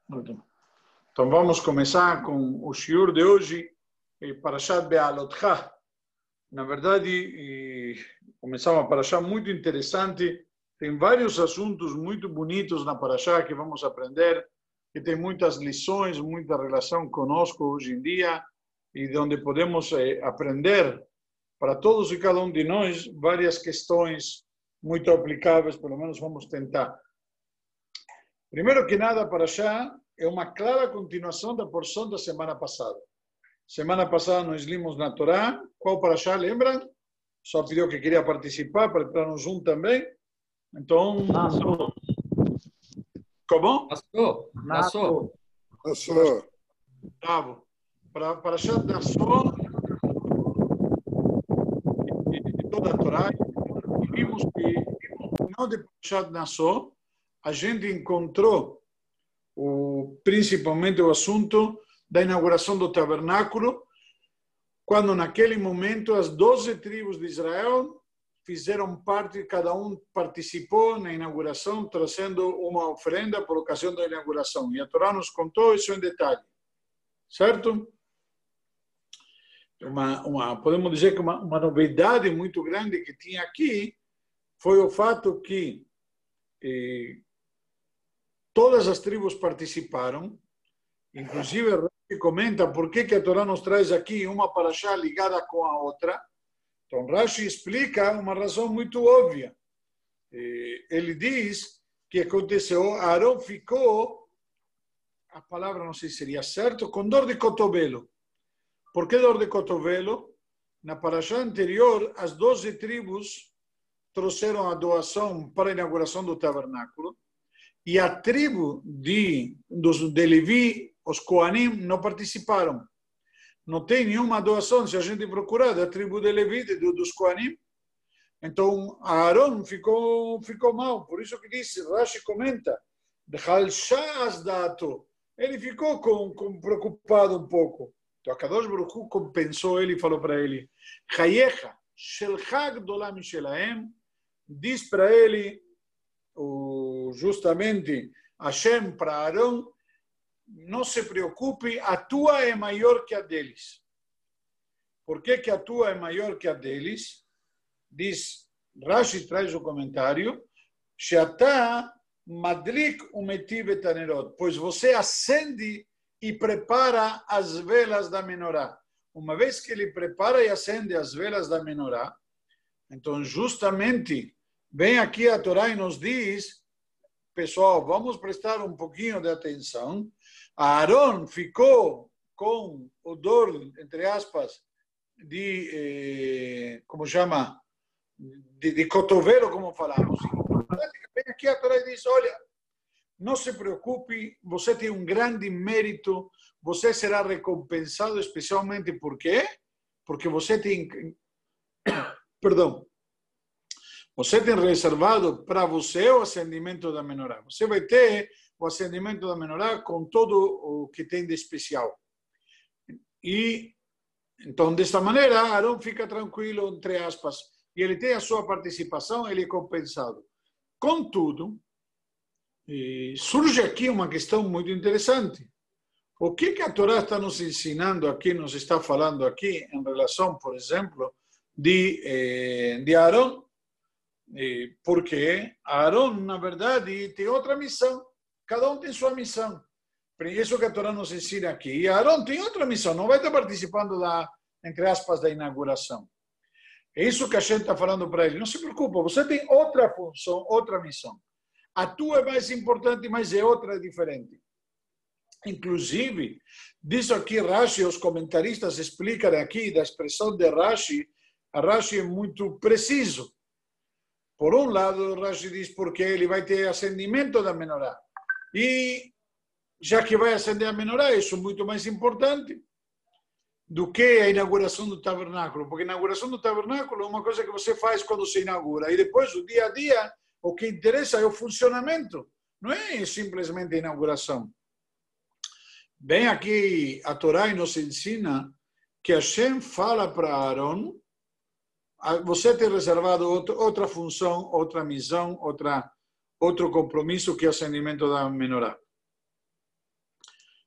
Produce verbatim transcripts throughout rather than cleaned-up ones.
Então vamos começar com o shiur de hoje, Parashat Be'alotcha. Na verdade, começamos uma parashá muito interessante. Tem vários assuntos muito bonitos na parashá que vamos aprender, que tem muitas lições, muita relação conosco hoje em dia, e de onde podemos aprender para todos e cada um de nós várias questões muito aplicáveis, pelo menos vamos tentar. Primeiro que nada, a parashá é uma clara continuação da porção da semana passada. Semana passada nós limos na Torá. Qual parashá, lembram? Só pediu que queria participar, para entrar no Zoom também. Então... Nassau. Como? Nassau. Nassau. Nassau. Bravo. Para parashá Nassau e toda a Torá, vimos que no final de parashá Nassau, a gente encontrou o, principalmente o assunto da inauguração do tabernáculo, quando naquele momento as doze tribos de Israel fizeram parte, cada um participou na inauguração, trazendo uma oferenda por ocasião da inauguração. E a Torá nos contou isso em detalhe. Certo? Uma, uma, podemos dizer que uma, uma novidade muito grande que tinha aqui foi o fato que eh, todas as tribos participaram, inclusive Rashi comenta por que, que a Torá nos traz aqui uma parashá ligada com a outra. Então Rashi explica uma razão muito óbvia. Ele diz que aconteceu, Arão ficou, a palavra não sei se seria certo, com dor de cotovelo. Por que dor de cotovelo? Na parashá anterior, as doze tribos trouxeram a doação para a inauguração do tabernáculo, e a tribo de, dos, de Levi, os Koanim, não participaram. Não tem nenhuma doação, se a gente procurar, da tribo de Levi, de, dos Koanim. Então, Aaron ficou, ficou mal. Por isso que diz, Rashi comenta, ele ficou com, com, preocupado um pouco. Então, a Kadosh Baruch Hu compensou ele e falou para ele, Chayecha, shel chag dolam shelahem, diz para ele, justamente Hashem para Arão, não se preocupe, a tua é maior que a deles. Por que, que a tua é maior que a deles? Diz, Rashi traz o comentário, Sheatá madlik umetiv et hanerot, pois você acende e prepara as velas da menorá. Uma vez que ele prepara e acende as velas da menorá, então justamente vem aqui a Torá e nos diz, pessoal, vamos prestar um pouquinho de atenção. Aaron ficou com o dor, entre aspas, de, eh, como chama, de, de cotovelo, como falamos. Vem aqui a Torá e diz, olha, não se preocupe, você tem um grande mérito, você será recompensado especialmente por quê? Porque você tem, perdão, você tem reservado para você o acendimento da menorá. Você vai ter o acendimento da menorá com todo o que tem de especial. E, então, desta maneira, Arão fica tranquilo, entre aspas, e ele tem a sua participação, ele é compensado. Contudo, surge aqui uma questão muito interessante. O que, que a Torá está nos ensinando aqui, nos está falando aqui, em relação, por exemplo, de, eh, de Arão? Porque Arão, na verdade, tem outra missão. Cada um tem sua missão. Isso que a Torá nos ensina aqui. E Arão tem outra missão. Não vai estar participando, da, entre aspas, da inauguração. É isso que a gente está falando para ele. Não se preocupe, você tem outra função, outra missão. A tua é mais importante, mas é outra diferente. Inclusive, diz aqui Rashi, os comentaristas explicam aqui da expressão de Rashi, a Rashi é muito preciso. Por um lado, Rashi diz porque ele vai ter acendimento da menorá. E já que vai acender a menorá, isso é muito mais importante do que a inauguração do tabernáculo. Porque a inauguração do tabernáculo é uma coisa que você faz quando se inaugura. E depois, o dia a dia, o que interessa é o funcionamento. Não é simplesmente a inauguração. Bem, aqui a Torá nos ensina que Hashem fala para Aaron, você tem reservado outra função, outra missão, outra, outro compromisso que é o acendimento da menorá.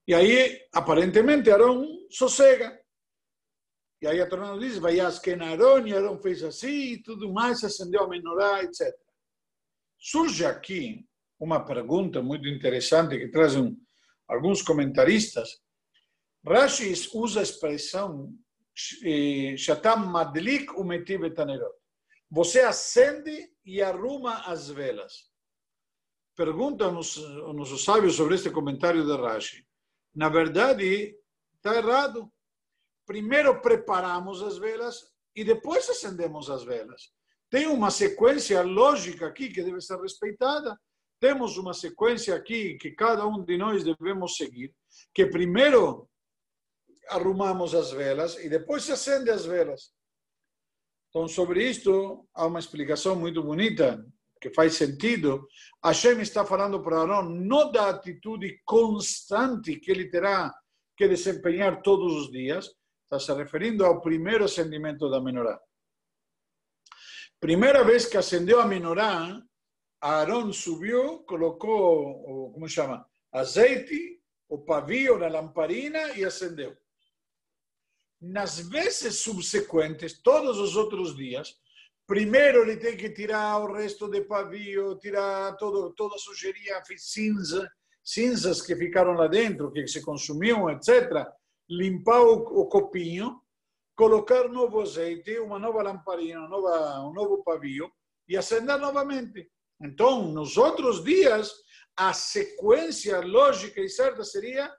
E aí, aparentemente, Arão sossega. E aí a Torá diz, Vayasken Arão, e Arão fez assim, e tudo mais, acendeu a menorá, etcétera. Surge aqui uma pergunta muito interessante que trazem alguns comentaristas. Rashi usa a expressão Shatam Madlik Umetiv Etanerot. Você acende e arruma as velas. Perguntam os nossos sábios sobre este comentário de Rashi. Na verdade, está errado. Primeiro preparamos as velas e depois acendemos as velas. Tem uma sequência lógica aqui que deve ser respeitada. Temos uma sequência aqui que cada um de nós devemos seguir, que primeiro arrumamos as velas e depois se acende as velas. Então, sobre isto, há uma explicação muito bonita, que faz sentido. Hashem está falando para Arão não da atitude constante que ele terá que desempenhar todos os dias, está se referindo ao primeiro acendimento da menorá. Primeira vez que acendeu a menorá, Arão subiu, colocou, como chama, azeite, o pavio na lamparina e acendeu. Nas vezes subsequentes, todos os outros dias, primeiro ele tem que tirar o resto de pavio, tirar todo, toda a sujeirinha cinza, cinzas que ficaram lá dentro, que se consumiam, etcétera. Limpar o, o copinho, colocar novo azeite, uma nova lamparina, uma nova, um novo pavio e acender novamente. Então, nos outros dias, a sequência lógica e certa seria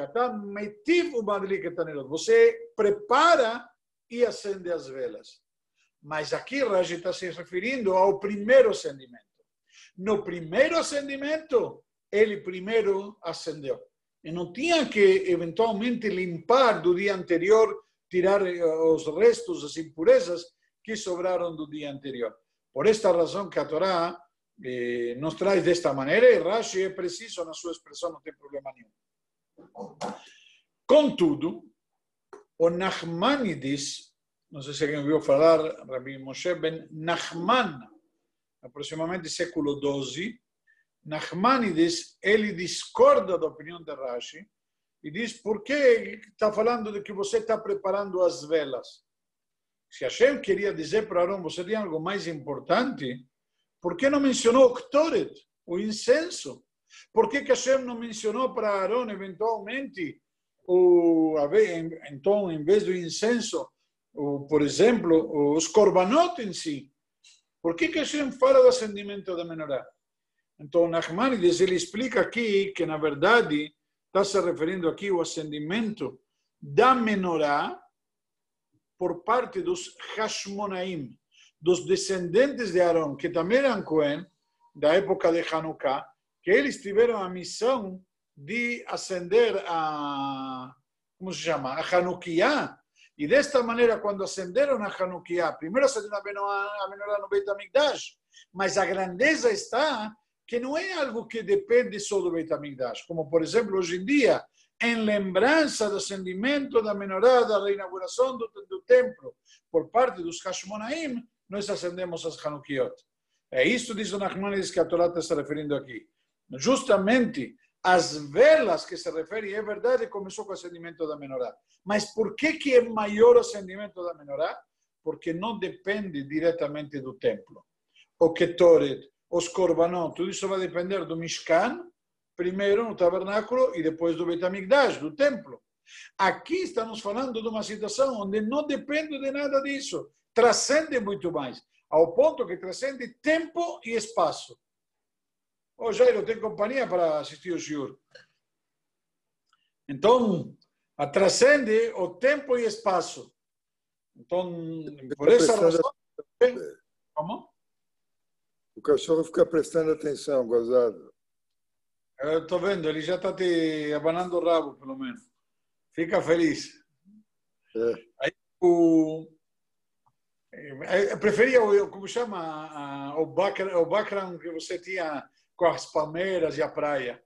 você prepara e acende as velas. Mas aqui Rashi está se referindo ao primeiro acendimento. No primeiro acendimento, ele primeiro acendeu. E não tinha que, eventualmente, limpar do dia anterior, tirar os restos, as impurezas que sobraram do dia anterior. Por esta razão que a Torá eh, nos traz desta maneira, e Rashi é preciso na sua expressão, não tem problema nenhum. Contudo, o Nachmanides, não sei se alguém ouviu falar, Rabbi Moshe ben Nachman, aproximadamente século doze, Nachmanides, ele discorda da opinião de Rashi e diz, por que está falando de que você está preparando as velas? Se Hashem queria dizer para Arão, você tem algo mais importante, por que não mencionou o Ktoret, o incenso? Por que que Hashem não mencionou para Arão, eventualmente, o, então, em vez do incenso, o, por exemplo, os korbanot em si? Por que que Hashem fala do acendimento da menorá? Então, Nachmanides, ele explica aqui que, na verdade, está se referindo aqui ao acendimento da menorá por parte dos Hashmonaim, dos descendentes de Arão, que também eram Cohen, da época de Hanukkah, que eles tiveram a missão de acender a, como se chama, a Hanukkah. E desta maneira, quando acenderam a Hanukkah, primeiro acenderam a menorá no Beit HaMikdash, mas a grandeza está que não é algo que depende só do Beit HaMikdash, como, por exemplo, hoje em dia, em lembrança do acendimento da menorá, da reinauguração do, do templo, por parte dos Hashmonaim, nós acendemos as Hanukkot. É isso, diz o Nachmanides, que a Torá está se referindo aqui. Justamente, as velas que se refere, é verdade, começou com o acendimento da menorá. Mas por que que é maior o acendimento da menorá? Porque não depende diretamente do templo. O Ketoret, os Korbanot, tudo isso vai depender do Mishkan, primeiro no tabernáculo e depois do Beit HaMikdash, do templo. Aqui estamos falando de uma situação onde não depende de nada disso. Transcende muito mais, ao ponto que transcende tempo e espaço. Ô Jairo, tem companhia para assistir o shiur? Então, a transcende o tempo e espaço. Então, por essa razão... Como? O cachorro fica prestando atenção, gozado. Eu estou vendo, ele já está te abanando o rabo, pelo menos. Fica feliz. É. Aí, o... Eu preferia, o, como chama, o background, o background que você tinha com as palmeiras e a praia.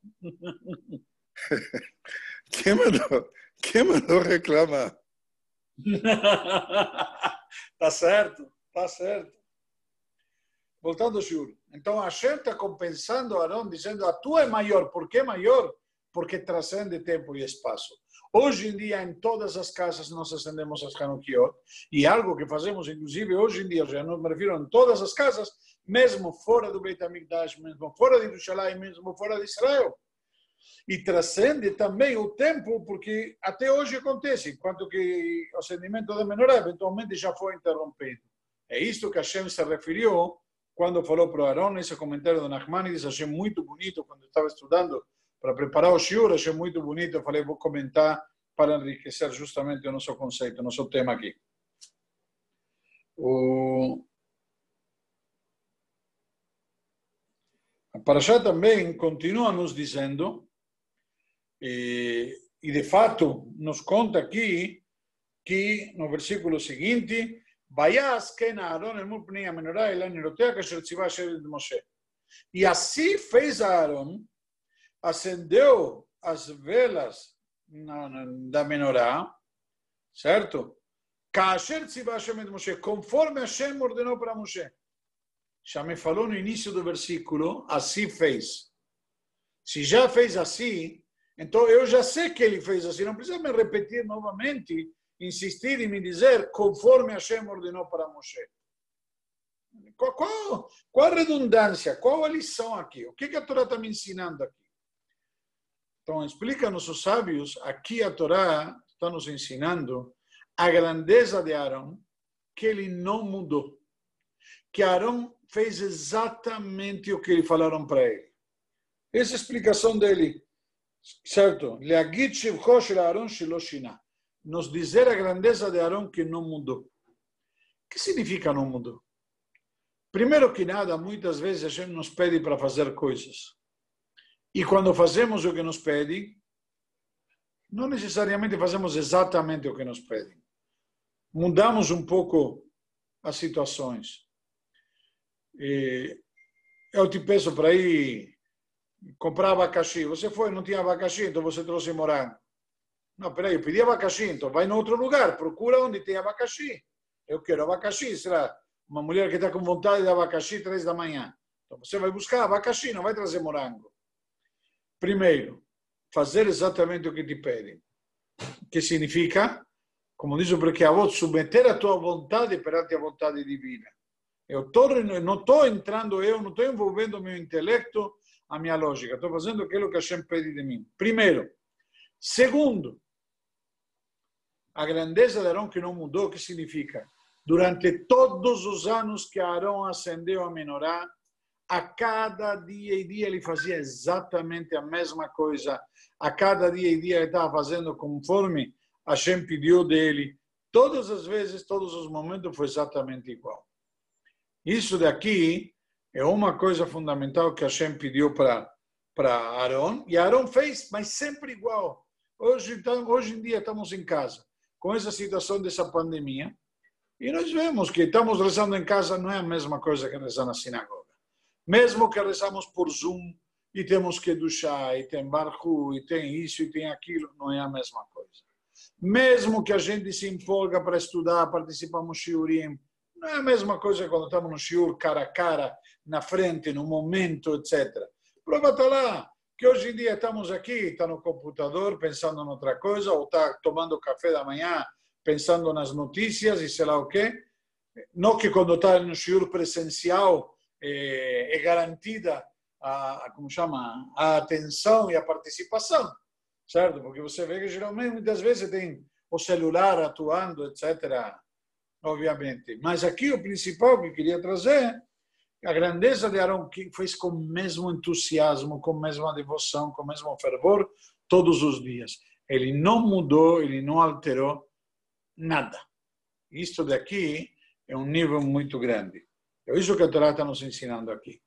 Quem mandou, quem mandou reclamar? Tá certo, tá certo. Voltando ao Shur. Então, a Hashem está compensando Arão, dizendo, a tua é maior. Por que maior? porque transcende tempo e espaço. Hoje em dia, em todas as casas, nós acendemos as Hanukiot, e algo que fazemos, inclusive, hoje em dia, já não me refiro em todas as casas, mesmo fora do Beit HaMikdash, mesmo fora de Jerusalém, mesmo fora de Israel. E transcende também o tempo, porque até hoje acontece, enquanto que o acendimento da menorá eventualmente já foi interrompido. É isto que Hashem se referiu quando falou para o Arão, esse comentário do Nachmanides, achei muito bonito, quando eu estava estudando para preparar o shiur, achei muito bonito, eu falei, vou comentar para enriquecer justamente o nosso conceito, o nosso tema aqui. O... A Parashá também continua nos dizendo, e, e de fato nos conta aqui, que no versículo seguinte, e assim fez Aaron, acendeu as velas da menorá, certo? Conforme Hashem ordenou para Moshe. Já me falou no início do versículo, assim fez. Se já fez assim, então eu já sei que ele fez assim, não precisa me repetir novamente, insistir e me dizer conforme Hashem ordenou para Moshe. Qual, qual, qual a redundância, qual a lição aqui? O que, que a Torá está me ensinando aqui? Então, explica nossos sábios, aqui a Torá está nos ensinando a grandeza de Arão, que ele não mudou. Que Arão fez exatamente o que eles falaram para ele. Essa é a explicação dele, certo? Nos dizer a grandeza de Arão que não mudou. O que significa não mudou? Primeiro que nada, muitas vezes a gente nos pede para fazer coisas. E quando fazemos o que nos pede, não necessariamente fazemos exatamente o que nos pedem. Mudamos um pouco as situações. E eu te peço para ir comprar abacaxi. Você foi, não tinha abacaxi, então você trouxe morango. Não, peraí, eu pedi abacaxi, então vai em outro lugar, procura onde tem abacaxi. Eu quero abacaxi, será uma mulher que está com vontade de abacaxi três da manhã. Então você vai buscar abacaxi, não vai trazer morango. Primeiro, fazer exatamente o que te pedem. Que significa, como diz o Prequeavot, submeter a tua vontade perante a vontade divina. Eu tô, não estou entrando eu, não estou envolvendo o meu intelecto, a minha lógica. Estou fazendo aquilo que Hashem pede de mim. Primeiro. Segundo, a grandeza de Arão que não mudou, o que significa? Durante todos os anos que Arão acendeu a menorá, a cada dia e dia ele fazia exatamente a mesma coisa. A cada dia e dia ele estava fazendo conforme Hashem pediu dele. Todas as vezes, todos os momentos foi exatamente igual. Isso daqui é uma coisa fundamental que Hashem pediu para para Arão, e Arão fez, mas sempre igual. Hoje, hoje em dia estamos em casa, com essa situação dessa pandemia, e nós vemos que estamos rezando em casa, não é a mesma coisa que rezar na sinagoga. Mesmo que rezamos por Zoom, e temos que duchar, e tem barco, e tem isso, e tem aquilo, não é a mesma coisa. Mesmo que a gente se empolga para estudar, participamos no shiurim, não é a mesma coisa quando estamos no shiur cara a cara, na frente, no momento, etcétera. Prova está lá, que hoje em dia estamos aqui, está no computador pensando em outra coisa, ou está tomando café da manhã pensando nas notícias e sei lá o quê. Não que quando está no shiur presencial é, é garantida a, a, como chama, a atenção e a participação, certo? Porque você vê que geralmente muitas vezes tem o celular atuando, etcétera, obviamente. Mas aqui o principal que eu queria trazer, a grandeza de Arão, que fez com o mesmo entusiasmo, com a mesma devoção, com o mesmo fervor, todos os dias. Ele não mudou, ele não alterou nada. Isto daqui é um nível muito grande. É isso que a Torá está nos ensinando aqui.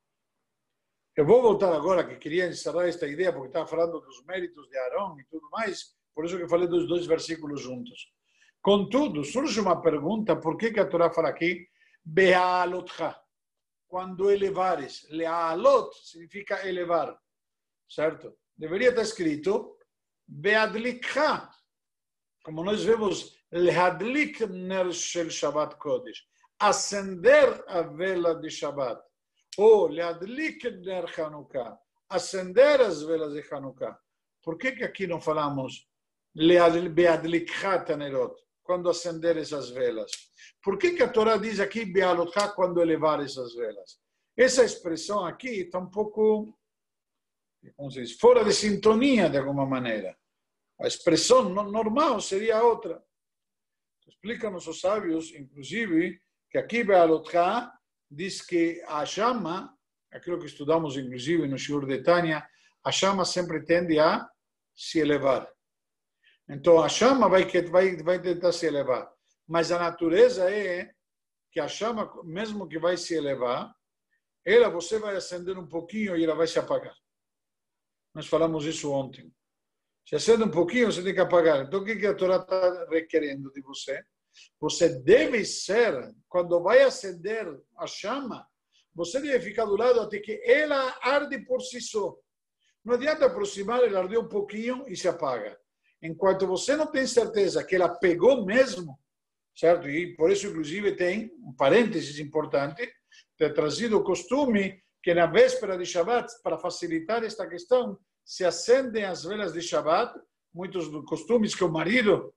Eu vou voltar agora, que queria encerrar esta ideia, porque estava falando dos méritos de Arão e tudo mais, por isso que eu falei dos dois versículos juntos. Contudo, surge uma pergunta, por que, que a Torá fala aqui, Be'alotcha? Quando elevares, le'alot significa elevar, certo? Deveria estar escrito be'adlikha, como nós vemos, le'adlik ner shel Shabbat Kodesh, acender a vela de Shabbat, ou le'adlik ner Hanukkah, acender as velas de Hanukkah. por que que aqui não falamos Beadlikhat Hanerot, quando acender essas velas? Por que que a Torá diz aqui Bealotcha, quando elevar essas velas? Essa expressão aqui está um pouco, como se diz, fora de sintonia de alguma maneira. A expressão normal seria outra. Explicam os sábios, inclusive, que aqui Bealotcha diz que a chama, aquilo que estudamos inclusive no Shiur de Tânia, a chama sempre tende a se elevar. Então a chama vai, vai, vai tentar se elevar. Mas a natureza é que a chama, mesmo que vai se elevar, ela você vai acender um pouquinho e ela vai se apagar. Nós falamos isso ontem. Se acende um pouquinho, você tem que apagar. Então o que a Torá está requerendo de você? Você deve ser, quando vai acender a chama, você deve ficar do lado até que ela arde por si só. Não adianta aproximar, ela arde um pouquinho e se apaga. Enquanto você não tem certeza que ela pegou mesmo, certo? E por isso, inclusive, tem um parênteses importante, ter trazido o costume que na véspera de Shabbat, para facilitar esta questão, se acendem as velas de Shabbat, muitos costumes que o marido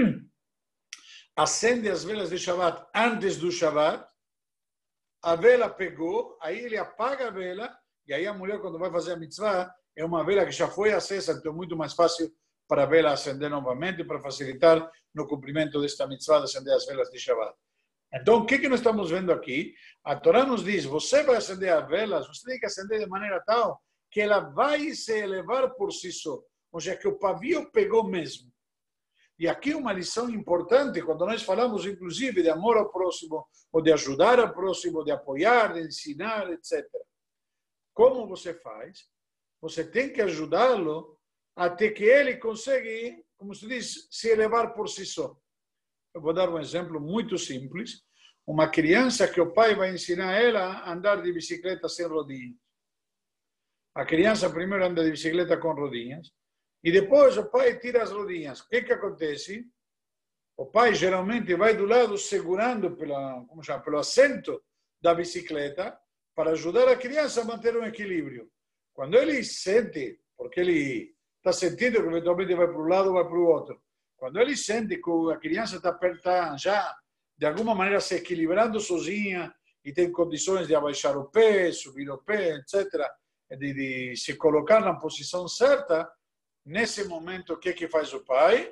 acende as velas de Shabbat antes do Shabbat, a vela pegou, aí ele apaga a vela, e aí a mulher, quando vai fazer a mitzvah, é uma vela que já foi acesa, então é muito mais fácil para a vela acender novamente, para facilitar no cumprimento desta mitzvah de acender as velas de Shabbat. Então, o que, que nós estamos vendo aqui? A Torá nos diz, você vai acender as velas, você tem que acender de maneira tal que ela vai se elevar por si só, ou seja, que o pavio pegou mesmo. E aqui uma lição importante, quando nós falamos, inclusive, de amor ao próximo, ou de ajudar ao próximo, de apoiar, de ensinar, etcétera. Como você faz? Você tem que ajudá-lo até que ele consiga, como se diz, se elevar por si só. Eu vou dar um exemplo muito simples. Uma criança que o pai vai ensinar ela a andar de bicicleta sem rodinhas. A criança primeiro anda de bicicleta com rodinhas, e depois o pai tira as rodinhas. O que que acontece? O pai geralmente vai do lado segurando pela, como chama, pelo assento da bicicleta para ajudar a criança a manter um equilíbrio. Quando ele sente, porque ele está sentindo que eventualmente vai para um lado ou vai para o outro, quando ele sente que a criança está, está já, de alguma maneira, se equilibrando sozinha e tem condições de abaixar o pé, subir o pé, etcétera, de, de se colocar na posição certa, nesse momento, o que que faz o pai?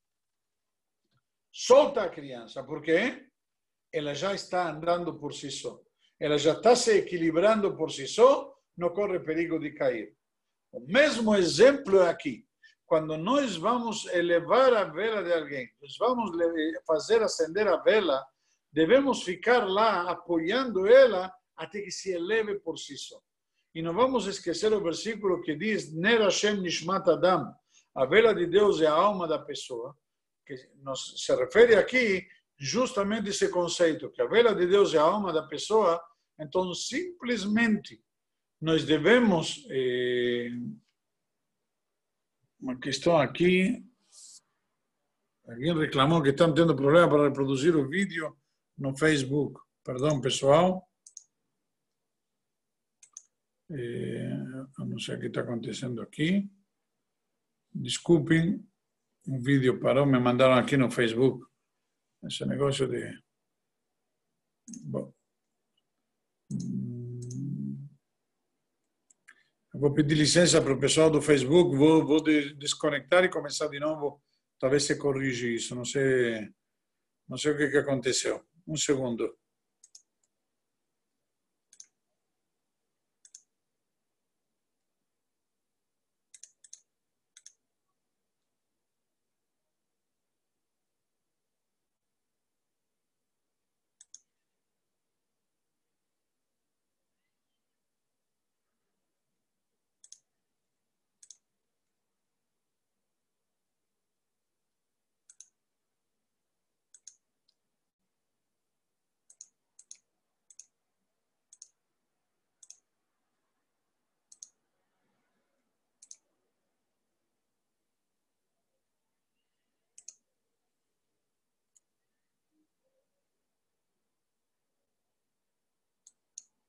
Solta a criança. Por quê? Ela já está andando por si só. Ela já está se equilibrando por si só, não corre perigo de cair. O mesmo exemplo é aqui. Quando nós vamos elevar a vela de alguém, nós vamos fazer acender a vela, devemos ficar lá apoiando ela até que se eleve por si só. E não vamos esquecer o versículo que diz Ner Hashem Nishmat Adam, a vela de Deus é a alma da pessoa, que nos, se refere aqui justamente esse conceito, que a vela de Deus é a alma da pessoa. Então simplesmente nós devemos, eh, uma questão aqui, alguém reclamou que estão tendo problema para reproduzir o vídeo no Facebook, perdão pessoal. Eu não sei o que está acontecendo aqui. Desculpem, o vídeo parou, me mandaram aqui no Facebook. Esse negócio de... Bom. Eu vou pedir licença para o pessoal do Facebook, vou, vou desconectar e começar de novo. Talvez se corrija isso, não sei, não sei o que, que aconteceu. Um segundo.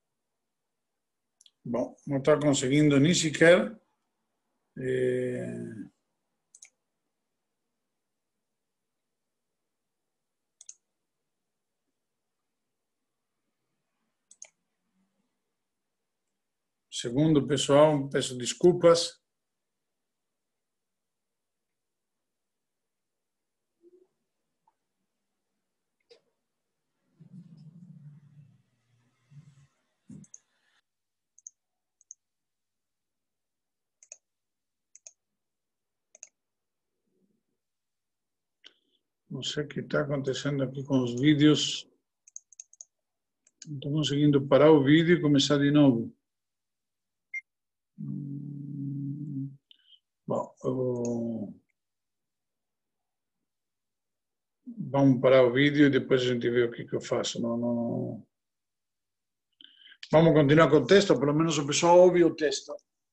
Bom, não está conseguindo nem sequer. É... Segundo, pessoal, peço desculpas. Não sei o que está acontecendo aqui com os vídeos. Não estou conseguindo parar o vídeo e começar de novo. Bom, eu... vamos parar o vídeo e depois a gente vê o que, que eu faço. Não, não... Vamos continuar com o texto, pelo menos o pessoal ouve o texto.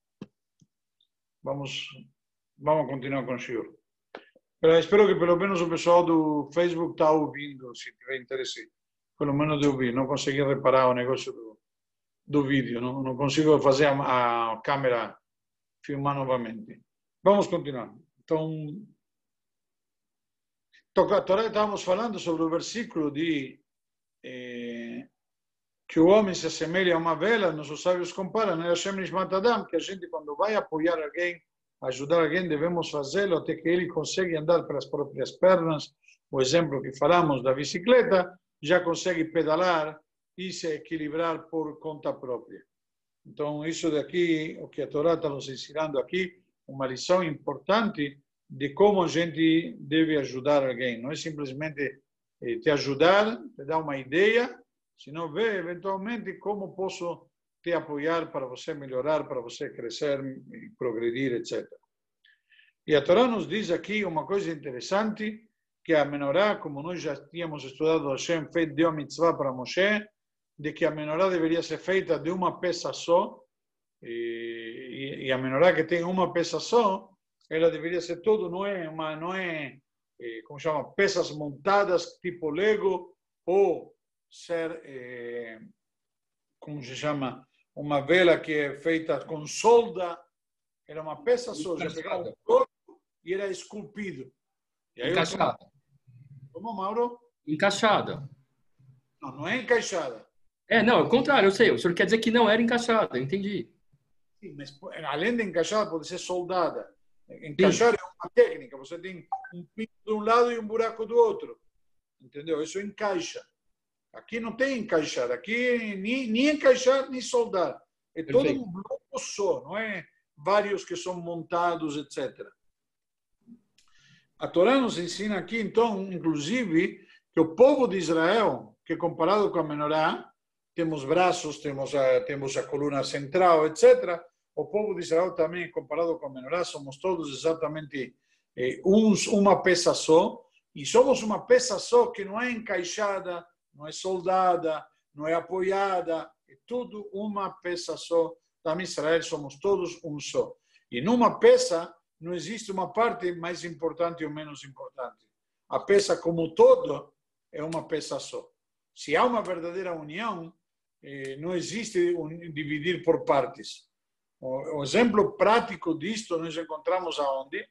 Vamos, vamos continuar com o senhor. Pero espero que pelo menos o pessoal do Facebook está ouvindo, se tiver interesse, pelo menos de ouvir. Não consegui reparar o negócio do, do vídeo, não, não consigo fazer a, a câmera filmar novamente. Vamos continuar. Então, agora estávamos falando sobre o versículo de eh, que o homem se assemelha a uma vela. Nossos sábios comparam, né? Hashem Nishmat Adam, que a gente, quando vai apoiar alguém, ajudar alguém, devemos fazê-lo até que ele consiga andar pelas próprias pernas. O exemplo que falamos da bicicleta, já consegue pedalar e se equilibrar por conta própria. Então, isso daqui, o que a Torá está nos ensinando aqui, uma lição importante de como a gente deve ajudar alguém. Não é simplesmente te ajudar, te dar uma ideia, senão ver eventualmente como posso te apoiar para você melhorar, para você crescer e progredir, etcétera. E a Torá nos diz aqui uma coisa interessante, que a menorá, como nós já tínhamos estudado, Hashem fez, deu a mitzvah para Moshe, de que a menorá deveria ser feita de uma peça só, e, e a menorá que tem uma peça só, ela deveria ser todo, não é, uma, não é, como chama, peças montadas tipo Lego, ou ser, eh, como se chama, uma vela que é feita com solda, era uma peça só, já pegava um corpo e era esculpido. E aí Encaixada. Eu... Como, Mauro? Encaixada. Não, não é encaixada. É, não, é o contrário, eu sei. O senhor quer dizer que não era encaixada, entendi. Sim, mas além de encaixada, pode ser soldada. Encaixar Sim. é uma técnica. Você tem um pino de um lado e um buraco do outro. Entendeu? Isso encaixa. Aqui não tem encaixar. Aqui nem, nem encaixar, nem soldar. É Perfeito. Todo um bloco só, não é vários que são montados, etcétera. A Torá nos ensina aqui, então, inclusive, que o povo de Israel, que comparado com a menorá, temos braços, temos a, temos a coluna central, etcétera. O povo de Israel também, comparado com a menorá, somos todos exatamente eh, uns, uma peça só, e somos uma peça só que não é encaixada, não é soldada, não é apoiada, é tudo uma peça só. Tam Israel somos todos um só. E numa peça não existe uma parte mais importante ou menos importante. A peça como todo é uma peça só. Se há uma verdadeira união, eh, não existe um, dividir por partes. O, o exemplo prático disto nós encontramos aonde?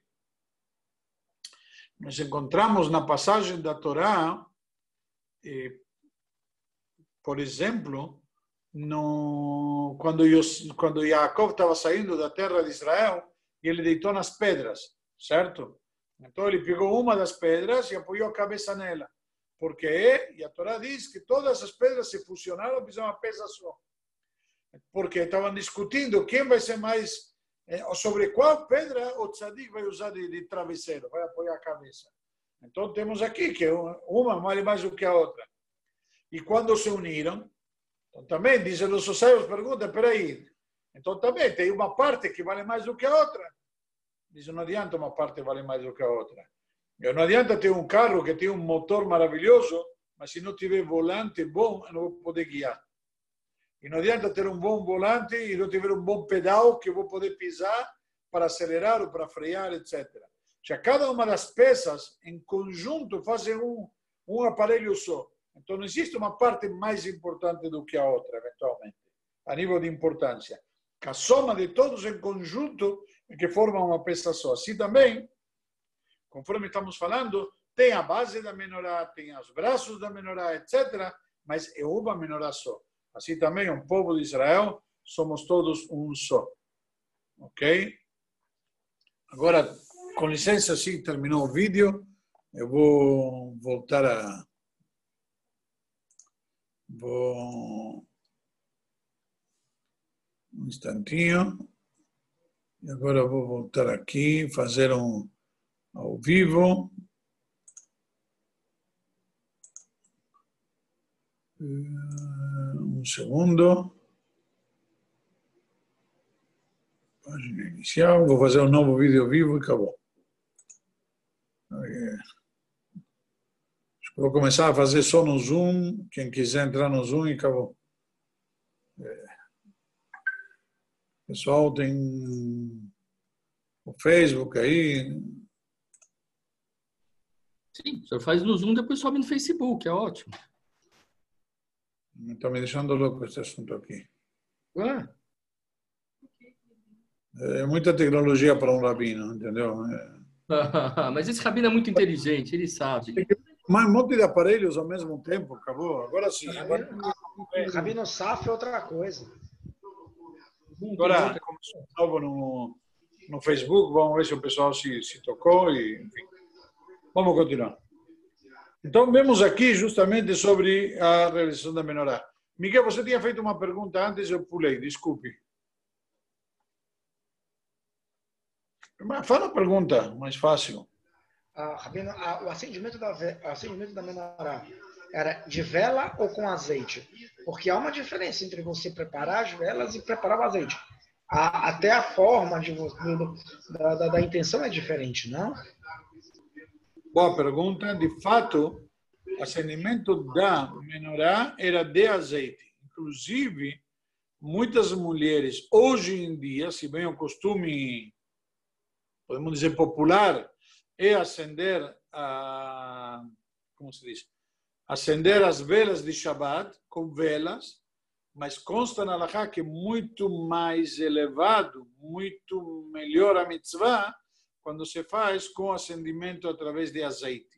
Nós encontramos na passagem da Torá, eh, por exemplo, no, quando, Yos, quando Jacob estava saindo da terra de Israel, e ele deitou nas pedras, certo? Então ele pegou uma das pedras e apoiou a cabeça nela. Porque, e a Torá diz que todas as pedras se fusionaram e fizeram uma peça só. Porque estavam discutindo quem vai ser mais, sobre qual pedra o tzadik vai usar de, de travesseiro, vai apoiar a cabeça. Então temos aqui que uma vale mais do que a outra. E quando se uniram, então, também, dizem os sábios, perguntam, peraí, então também tem uma parte que vale mais do que a outra. Dizem, não adianta uma parte vale mais do que a outra. Não adianta ter um carro que tem um motor maravilhoso, mas se não tiver volante bom, eu não vou poder guiar. E não adianta ter um bom volante e não tiver um bom pedal que eu vou poder pisar para acelerar ou para frear, etcétera. Já cada uma das peças, em conjunto, fazem um, um aparelho só. Então, não existe uma parte mais importante do que a outra, eventualmente, a nível de importância. A soma de todos em conjunto é que forma uma peça só. Assim também, conforme estamos falando, tem a base da menorá, tem os braços da menorá, etcétera, mas é uma menorá só. Assim também, o povo de Israel somos todos um só. Ok? Agora, com licença, sim, terminou o vídeo. Eu vou voltar a... Vou... Um instantinho. E agora vou voltar aqui, fazer um ao vivo. Um segundo. Página inicial. Vou fazer um novo vídeo ao vivo e acabou. Vou começar a fazer só no Zoom. Quem quiser entrar no Zoom e acabou. Pessoal, tem o Facebook aí. Sim, o senhor faz no Zoom, depois sobe no Facebook, é ótimo. Está me deixando louco esse assunto aqui. Ué? É muita tecnologia para um rabino, entendeu? É... Mas esse rabino é muito inteligente, ele sabe. Mas um monte de aparelhos ao mesmo tempo, acabou. Agora sim. Agora, Rabino Saf é outra coisa. agora começou de novo no, no Facebook, vamos ver se o pessoal se, se tocou e, enfim. Vamos continuar. Então, vemos aqui justamente sobre a realização da menorá. Miguel, você tinha feito uma pergunta antes, eu pulei, desculpe. Mas fala a pergunta, mais fácil. Ah, Rabino, ah, o acendimento da, o acendimento da menorá era de vela ou com azeite? Porque há uma diferença entre você preparar as velas e preparar o azeite. A, até a forma de, da, da, da intenção é diferente, não? Boa pergunta. De fato, o acendimento da menorá era de azeite. Inclusive, muitas mulheres, hoje em dia, se bem o costume, podemos dizer, popular, é acender, a, como se diz, acender as velas de Shabbat com velas, mas consta na Halakha que é muito mais elevado, muito melhor a mitzvah, quando se faz com acendimento através de azeite.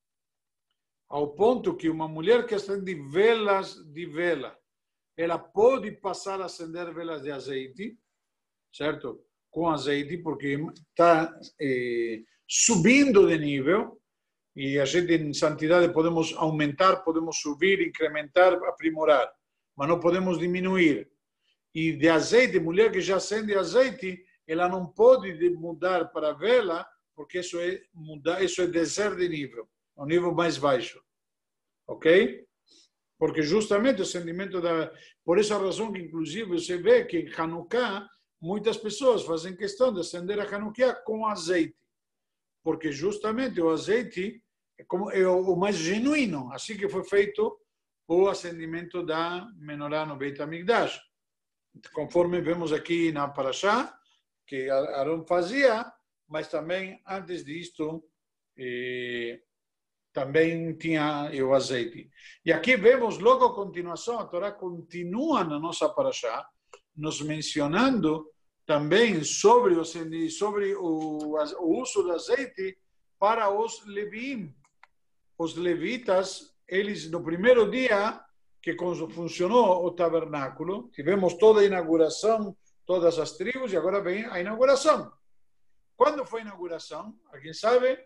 Ao ponto que uma mulher que acende velas de vela, ela pode passar a acender velas de azeite, certo? Com azeite, porque está eh, subindo de nível, e a gente em santidade podemos aumentar, podemos subir, incrementar, aprimorar, mas não podemos diminuir. E de azeite, mulher que já acende azeite, ela não pode mudar para vela, porque isso é mudar, isso é descer de nível, um nível mais baixo, ok? Porque justamente o sentimento da, por essa razão que inclusive você vê que em Hanukkah muitas pessoas fazem questão de acender a Hanukkah com azeite, porque justamente o azeite é, como, é o mais genuíno, assim que foi feito o acendimento da menorá no Beit HaMikdash. Conforme vemos aqui na Parashá, que Arão fazia, mas também antes disto eh, também tinha o azeite. E aqui vemos logo a continuação, a Torá continua na nossa Parashá, nos mencionando também sobre o, sobre o, o uso do azeite para os leviim. Os levitas, eles no primeiro dia que funcionou o tabernáculo, tivemos toda a inauguração, todas as tribos, e agora vem a inauguração. Quando foi a inauguração? Alguém sabe?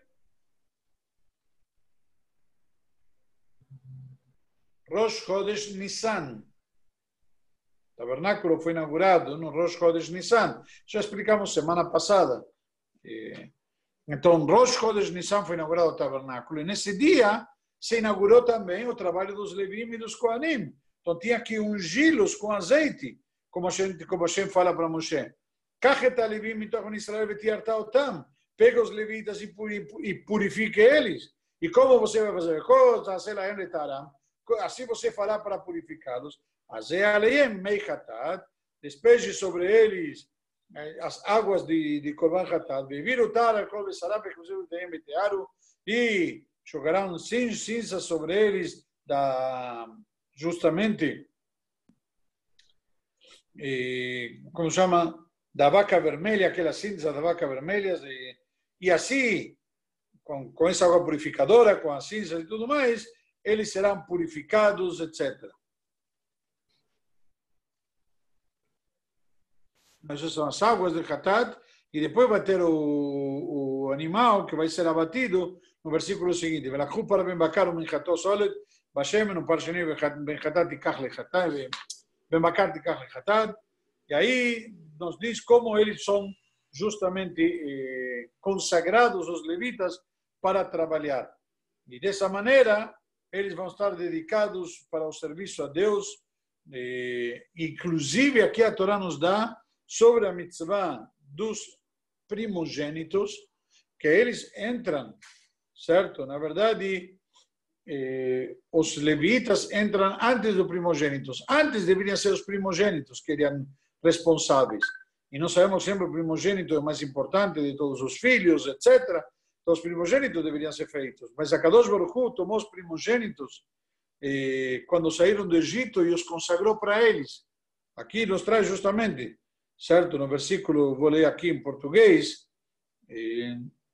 Rosh Chodesh Nissan. O tabernáculo foi inaugurado no Rosh Chodesh Nissan. Já explicamos semana passada. Então, Rosh Chodesh Nissan foi inaugurado o tabernáculo. E nesse dia se inaugurou também o trabalho dos Levim e dos Kohanim. Então, tinha que ungí-los com azeite, como a gente, como a gente fala para Moshe. Pega os levitas e purifique eles. E como você vai fazer? Assim você fará para purificá-los. Despeje sobre eles as águas de, de Korban Hatat. E jogarão cinza sobre eles, da, justamente, e, como chama, da vaca vermelha, aquela cinza da vaca vermelha, e, e assim, com, com essa água purificadora, com a cinza e tudo mais, eles serão purificados, etcétera. essas são as águas do Hatat, e depois vai ter o, o animal que vai ser abatido no versículo seguinte. ולקחו פרה בן בקר ומנחתו סולת, בשמן ופר שני בן חטאת תיקח לחטאת, בן בקר תיקח לחטאת. E aí nos diz como eles são justamente eh, consagrados, os levitas, para trabalhar. E dessa maneira, eles vão estar dedicados para o serviço a Deus. Eh, inclusive, aqui a Torá nos dá sobre a mitzvah dos primogênitos, que eles entram, certo? Na verdade, eh, os levitas entram antes dos primogênitos. Antes deveriam ser os primogênitos que eram responsáveis. E nós sabemos sempre que o primogênito é o mais importante de todos os filhos, etcétera. Então, os primogênitos deveriam ser feitos. Mas a Kadosh Baruch Hu tomou os primogênitos eh, quando saíram do Egito e os consagrou para eles. Aqui nos traz justamente, certo? No versículo, vou ler aqui em português, eh,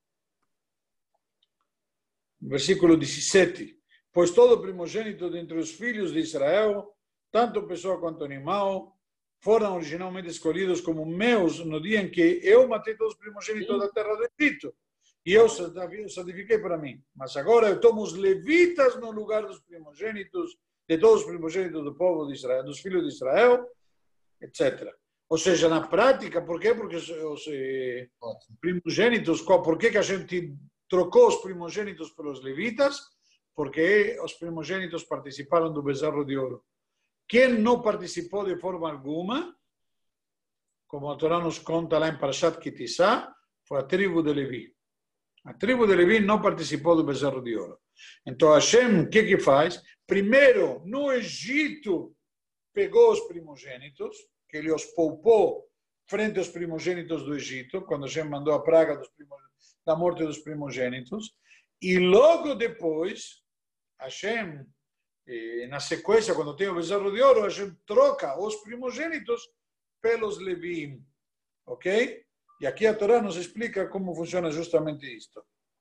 versículo dezessete. Pois todo primogênito dentre os filhos de Israel, tanto pessoa quanto animal, foram originalmente escolhidos como meus no dia em que eu matei todos os primogênitos da terra do Egito. E eu santifiquei para mim. Mas agora eu tomo os levitas no lugar dos primogênitos, de todos os primogênitos do povo de Israel, dos filhos de Israel, etcétera. Ou seja, na prática, por quê? Porque os, os eh, primogênitos, por que que a gente trocou os primogênitos pelos levitas? Porque os primogênitos participaram do bezerro de ouro. Quem não participou de forma alguma, como a Torá nos conta lá em Parashat Kitissá, foi a tribo de Levi. A tribo de Levi não participou do bezerro de ouro. Então Hashem, o que que faz? Primeiro, no Egito, pegou os primogênitos, que ele os poupou frente aos primogênitos do Egito, quando Hashem mandou a praga dos da morte dos primogênitos, e logo depois, Hashem, E na sequência, quando tem o bezerro de ouro, a gente troca os primogênitos pelos Levim. Ok? E aqui a Torá nos explica como funciona justamente isto.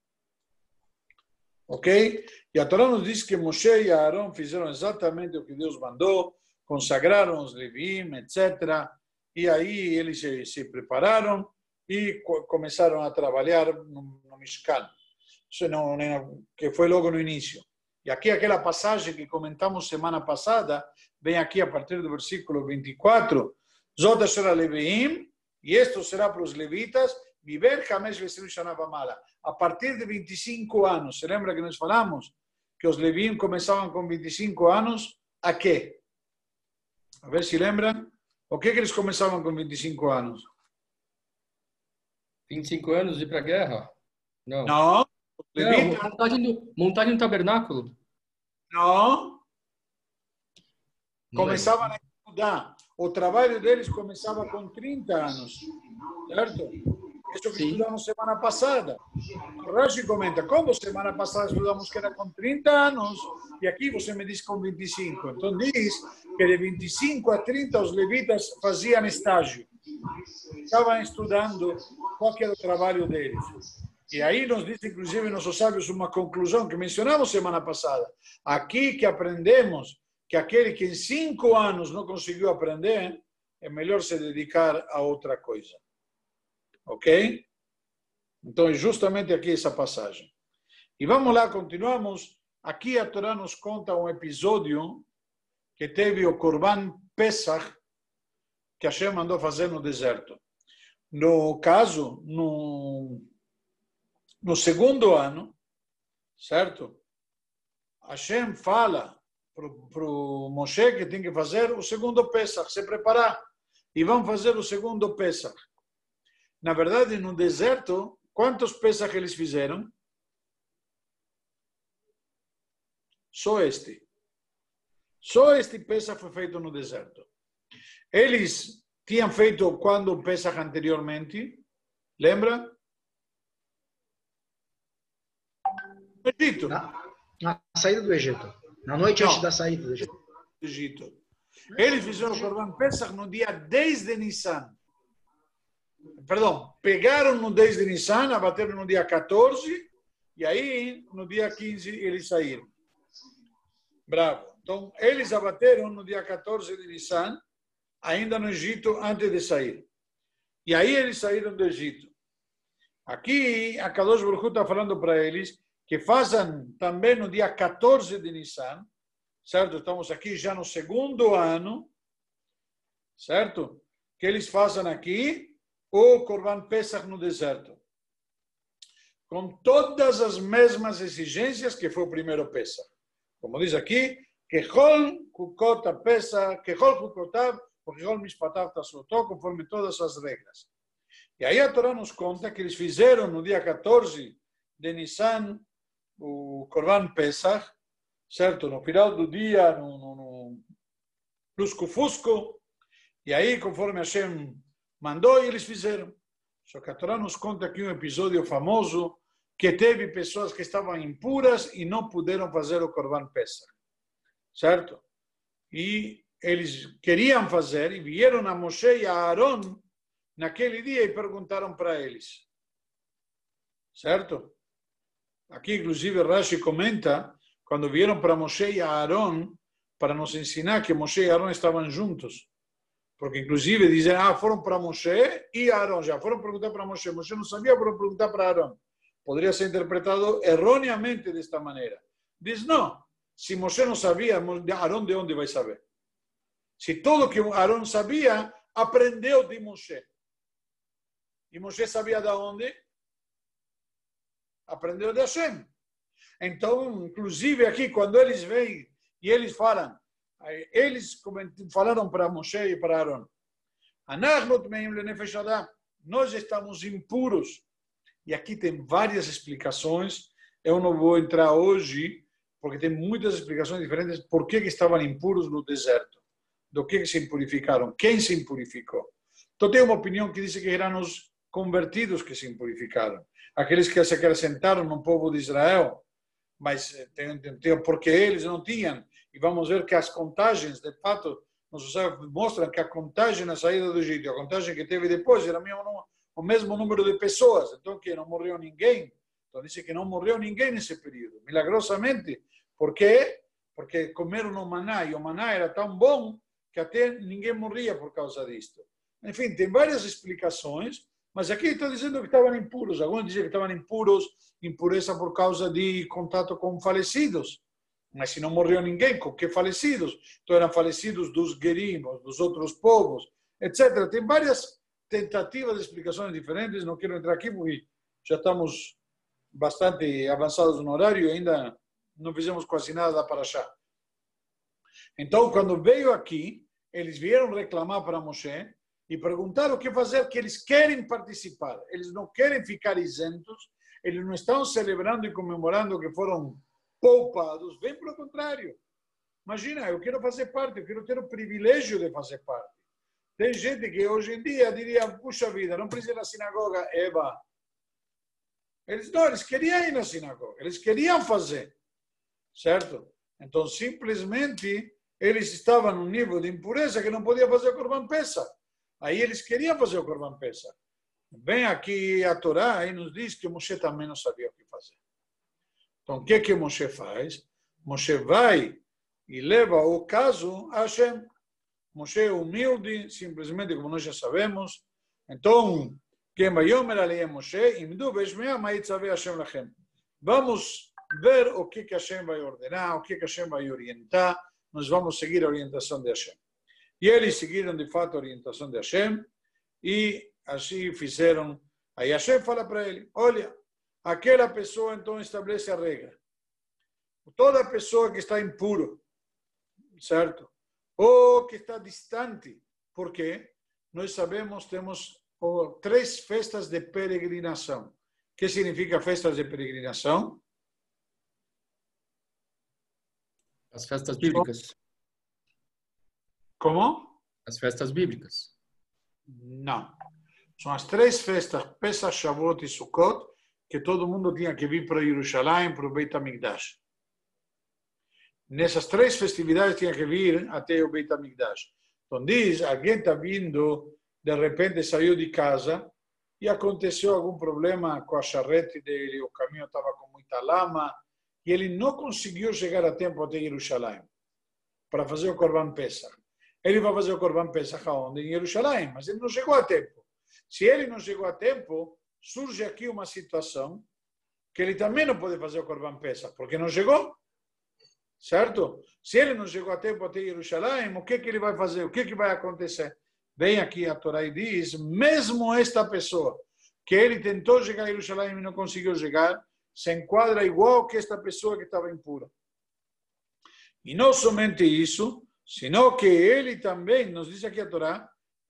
Ok? E a Torá nos diz que Moshe e Aarón fizeram exatamente o que Deus mandou, consagraram os Levim, etcétera. E aí eles se, se prepararam e co começaram a trabalhar no, no Mishkan, que foi logo no início. E aqui aquela passagem que comentamos semana passada, vem aqui a partir do versículo vinte e quatro, Zota será Leviim, e isto será para os levitas, viver Hamesh Vesrim Shana Vamala. A partir de vinte e cinco anos, se lembra que nós falamos que os Leviim começavam com vinte e cinco anos, a quê? A ver se lembram. O que que eles começavam com vinte e cinco anos? vinte e cinco anos de ir para a guerra? Não. Não. Não, montagem do, montagem do tabernáculo? Não. Começavam a estudar. O trabalho deles começava com trinta anos. Certo? Isso que Sim. estudamos semana passada. O Rashi comenta, como semana passada estudamos que era com trinta anos, e aqui você me diz com vinte e cinco. Então diz que de vinte e cinco a trinta os levitas faziam estágio. Estavam estudando qual era o trabalho deles. E aí nos diz, inclusive, nossos sábios, uma conclusão que mencionamos semana passada. Aqui que aprendemos que aquele que em cinco anos não conseguiu aprender, é melhor se dedicar a outra coisa. Ok? Então, é justamente aqui essa passagem. E vamos lá, continuamos. Aqui a Torá nos conta um episódio que teve o Corban Pesach, que Hashem mandou fazer no deserto. No caso, no... No segundo ano, certo? Hashem fala para o Moshe que tem que fazer o segundo Pesach, se preparar. E vão fazer o segundo Pesach. Na verdade, no deserto, quantos Pesach eles fizeram? Só este. Só este Pesach foi feito no deserto. Eles tinham feito quando o Pesach anteriormente? Lembra? Egito. Na, na saída do Egito. Na noite Não. antes da saída do Egito. Egito. Eles fizeram o Corban Pesach no dia dez de Nissan. Perdão, pegaram no dez de Nissan, abateram no dia quatorze, e aí no dia quinze eles saíram. Bravo. Então, eles abateram no dia quatorze de Nissan, ainda no Egito, antes de sair. E aí eles saíram do Egito. Aqui, a Kadosh Baruch Hu está falando para eles que façam também no dia quatorze de Nissan, certo? Estamos aqui já no segundo ano, certo? Que eles façam aqui o Korban Pesach no deserto. Com todas as mesmas exigências que foi o primeiro Pesach. Como diz aqui, Kechol Kukot Pesach, Kechol Kukotav, Kechol Mishpatav Tasotó, conforme todas as regras. E aí a Torá nos conta que eles fizeram no dia quatorze de Nissan o Korban Pesach, certo? No final do dia, no, no, no lusco-fusco, e aí, conforme Hashem mandou, eles fizeram. Só que a Torá nos conta aqui um episódio famoso que teve pessoas que estavam impuras e não puderam fazer o Korban Pesach, certo? E eles queriam fazer e vieram a Moshe e a Aaron naquele dia e perguntaram para eles, certo? Aqui, inclusive, Rashi comenta, quando vieram para Moshe e Aaron, para nos ensinar que Moshe e Aaron estavam juntos. Porque, inclusive, dizem, ah, foram para Moshe e Aaron, já foram perguntar para Moshe. Moshe não sabia, foram perguntar para Aaron. Poderia ser interpretado erroneamente desta maneira. Diz, não, se Moshe não sabia, Aaron de onde vai saber? Se tudo que Aaron sabia, aprendeu de Moshe. E Moshe sabia de onde? Aprendeu de Hashem. Então, inclusive aqui, quando eles vêm e eles falam, eles falaram para Moshe e para Aaron, nós estamos impuros. E aqui tem várias explicações. Eu não vou entrar hoje, porque tem muitas explicações diferentes por que estavam impuros no deserto. Do que se impurificaram. Quem se impurificou? Então tem uma opinião que diz que eram os convertidos que se impurificaram. Aqueles que se acrescentaram no povo de Israel. Mas tem, tem, porque eles não tinham. E vamos ver que as contagens, de fato, nos mostram que a contagem na saída do Egito, a contagem que teve depois, era o mesmo número de pessoas. Então, que não morreu ninguém. Então, diz que não morreu ninguém nesse período. Milagrosamente. Por quê? Porque comeram o maná, e o maná era tão bom que até ninguém morria por causa disto. Enfim, tem várias explicações, mas aqui está dizendo que estavam impuros. Alguns dizem que estavam impuros, impureza por causa de contato com falecidos. Mas se não morreu ninguém, com que falecidos? Então eram falecidos dos guerimos, dos outros povos, etcétera. Tem várias tentativas de explicações diferentes, não quero entrar aqui porque já estamos bastante avançados no horário e ainda não fizemos quase nada da Parashá. Então, quando veio aqui, eles vieram reclamar para Moshe e perguntaram o que fazer, que eles querem participar, eles não querem ficar isentos, eles não estão celebrando e comemorando que foram poupados, bem pelo contrário. Imagina, eu quero fazer parte, eu quero ter o privilégio de fazer parte. Tem gente que hoje em dia diria, puxa vida, não precisa ir na sinagoga, Eva. Eles não, eles queriam ir na sinagoga, eles queriam fazer, certo? Então, simplesmente, eles estavam num nível de impureza que não podiam fazer o Korban Pesach. Aí eles queriam fazer o Korban Pesach. Vem aqui a Torá e nos diz que Moshe também não sabia o que fazer. Então, o que que Moshe faz? Moshe vai e leva o caso a Hashem. Moshe é humilde, simplesmente, como nós já sabemos. Então, quem vai omer ali Moshe, imdu beshmea ma'itzavi Hashem lachem. Vamos ver o que que Hashem vai ordenar, o que que Hashem vai orientar. Nós vamos seguir a orientação de Hashem. E eles seguiram, de fato, a orientação de Hashem e assim fizeram. Aí Hashem fala para ele, olha, aquela pessoa então estabelece a regra. Toda pessoa que está impuro, certo? Ou que está distante, porque nós sabemos, temos oh, três festas de peregrinação. O que significa festas de peregrinação? As festas bíblicas. Como? As festas bíblicas. Não. São as três festas, Pesach, Shavuot e Sukkot, que todo mundo tinha que vir para Jerusalém, para o Beit HaMikdash. Nessas três festividades tinha que vir até o Beit HaMikdash. Então diz, alguém está vindo, de repente saiu de casa e aconteceu algum problema com a charrete dele, o caminho estava com muita lama e ele não conseguiu chegar a tempo até Jerusalém para fazer o Korban Pesach. Ele vai fazer o Korban Pesach aonde? Em Jerusalém, mas ele não chegou a tempo. Se ele não chegou a tempo, surge aqui uma situação que ele também não pode fazer o Corban Pesach, porque não chegou. Certo? Se ele não chegou a tempo até Jerusalém, o que, que ele vai fazer? O que, que vai acontecer? Vem aqui a Torá e diz, mesmo esta pessoa, que ele tentou chegar a Jerusalém e não conseguiu chegar, se enquadra igual que esta pessoa que estava impura. E não somente isso, senão que ele também, nos diz aqui a Torá,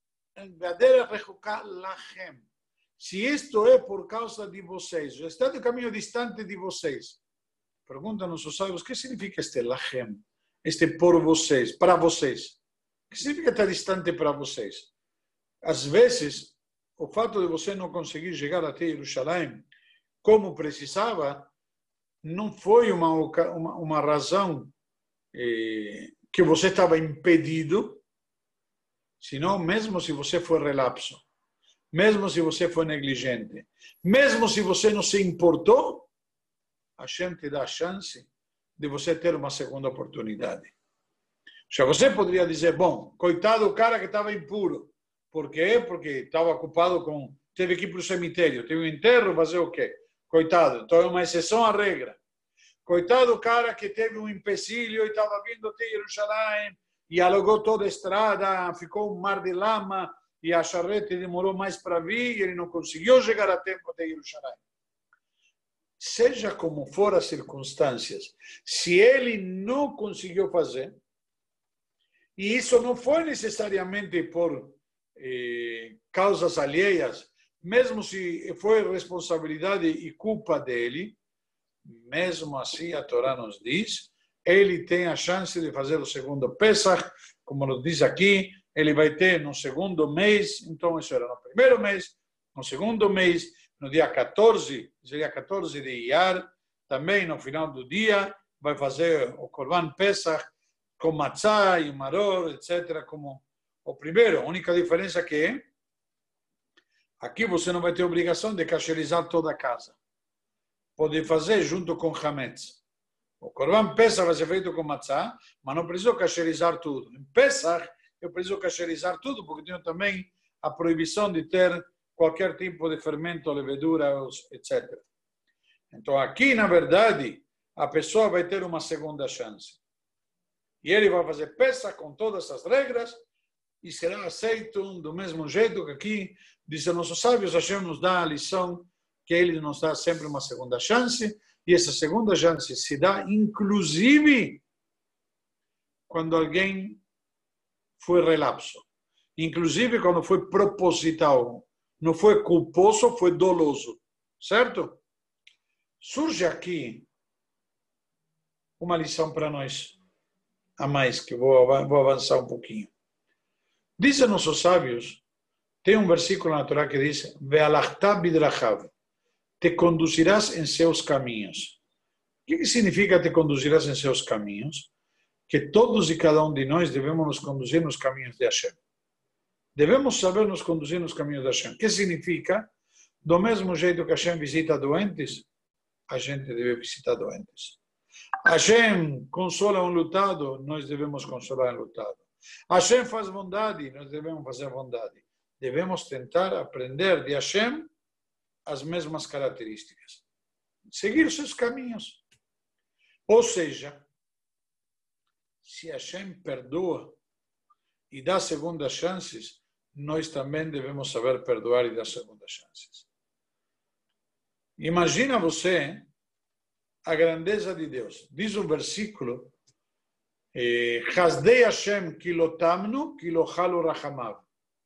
se isto é por causa de vocês, já está no caminho distante de vocês. Perguntam-nos os sábios, o que significa este lachem? Este por vocês, para vocês. O que significa estar distante para vocês? Às vezes, o fato de você não conseguir chegar até Jerusalém como precisava, não foi uma, uma, uma razão eh, que você estava impedido, senão mesmo se você foi relapso, mesmo se você foi negligente, mesmo se você não se importou, a gente dá a chance de você ter uma segunda oportunidade. Já você poderia dizer, bom, coitado do cara que estava impuro. Por quê? Porque estava ocupado com... Teve que ir para o cemitério, teve um enterro, fazer o quê? Coitado, então é uma exceção à regra. Coitado do cara que teve um empecilho e estava vindo até Jerusalém e alugou toda a estrada, ficou um mar de lama e a charrete demorou mais para vir e ele não conseguiu chegar a tempo até Jerusalém. Seja como for as circunstâncias, se ele não conseguiu fazer, e isso não foi necessariamente por eh, causas alheias, mesmo se foi responsabilidade e culpa dele, mesmo assim a Torá nos diz, ele tem a chance de fazer o segundo Pesach, como nos diz aqui, ele vai ter no segundo mês, então isso era no primeiro mês, no segundo mês, no dia quatorze, seria quatorze de Iyar, também no final do dia, vai fazer o Corban Pesach com matzá e maror, etcétera, como o primeiro. A única diferença que é, aqui você não vai ter obrigação de cacherizar toda a casa. Pode fazer junto com Hametz. O Corban Pesach vai ser feito com matzá, mas não precisa cacherizar tudo. Em Pesach, eu preciso cacherizar tudo, porque tenho também a proibição de ter qualquer tipo de fermento, levedura, etcétera. Então, aqui, na verdade, a pessoa vai ter uma segunda chance. E ele vai fazer Pesach com todas as regras e será aceito do mesmo jeito que aqui, dizem nossos sábios, Hashem nos dá a lição que ele nos dá sempre uma segunda chance, e essa segunda chance se dá, inclusive, quando alguém foi relapso. Inclusive, quando foi proposital. Não foi culposo, foi doloso. Certo? Surge aqui uma lição para nós a mais, que vou, vou avançar um pouquinho. Dizem nossos sábios, tem um versículo na Torá que diz, Ve'alachta bidrachav, te conduzirás em seus caminhos. O que significa te conduzirás em seus caminhos? Que todos e cada um de nós devemos nos conduzir nos caminhos de Hashem. Devemos saber nos conduzir nos caminhos de Hashem. O que significa? Do mesmo jeito que Hashem visita doentes, a gente deve visitar doentes. Hashem consola um lutado, nós devemos consolar um lutado. Hashem faz bondade, nós devemos fazer bondade. Devemos tentar aprender de Hashem as mesmas características. Seguir seus caminhos. Ou seja, se Hashem perdoa e dá segundas chances, nós também devemos saber perdoar e dar segundas chances. Imagina você a grandeza de Deus. Diz um versículo, Hasdei Hashem kilotamnu kilohalo rachamav.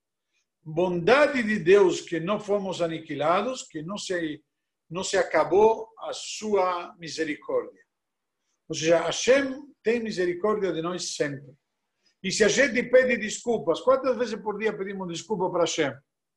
Bondade de Deus que não fomos aniquilados, que não se, não se acabou a sua misericórdia. Ou seja, Hashem tem misericórdia de nós sempre. E se a gente pede desculpas, quantas vezes por dia pedimos desculpa para Hashem?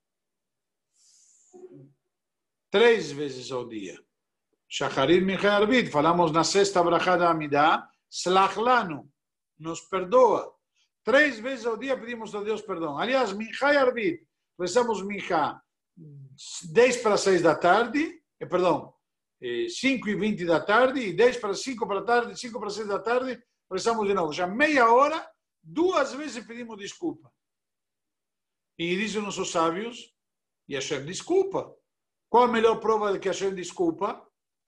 Três vezes ao dia. Shacharit Mincha Arvit, falamos na sexta brachá da Amidah, Slach Lanu, nos perdoa. Três vezes ao dia pedimos a Deus perdão. Aliás, Mincha e Arvit, rezamos Mincha dez para seis da tarde, eh, perdão, eh, cinco e vinte da tarde, e dez para cinco para a tarde, cinco para seis da tarde, rezamos de novo. Já meia hora, duas vezes pedimos desculpa. E dizem nossos sábios E Hashem desculpa. Qual a melhor prova de que Hashem desculpa?